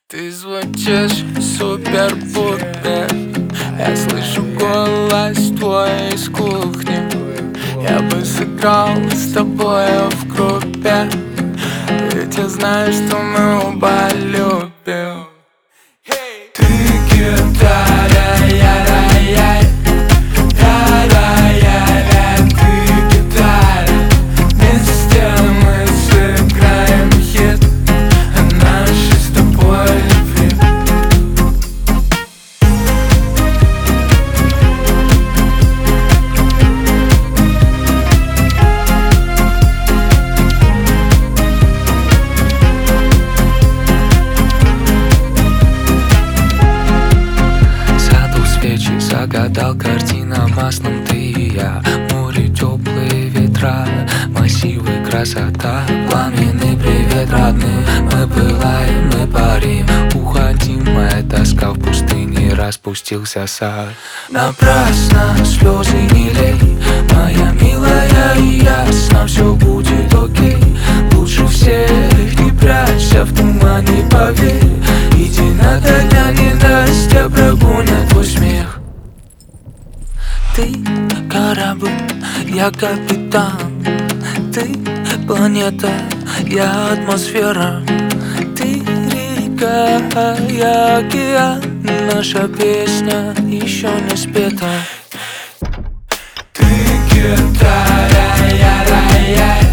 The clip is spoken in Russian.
Ты звучишь супер-пупер. Я слышу голос твой из кухни. Я бы сыграл с тобой в группе, ведь я знаю, что мы оба любим. Ты гитара, я рай-яй, я-рай-яй-яй. Ты гитара, вместе мы сыграем хит нашей с тобой любви. Загадал картина маслом ты и я. Море, теплые ветра, массивы, красота. Пламенный привет, родные. Мы пылаем, мы парим. Уходим, моя тоска в пустыне. Распустился сад. Напрасно слезы не лей, моя милая, и ясно все будет окей. Лучше всех не прячься в тумане, поверь. Иди нагоняй, не даст тебя прогонят твой смех. Ты корабль, я капитан. Ты планета, я атмосфера. Ты река, я океан. Наша песня еще не спета. Ты гитара, я рай-яй.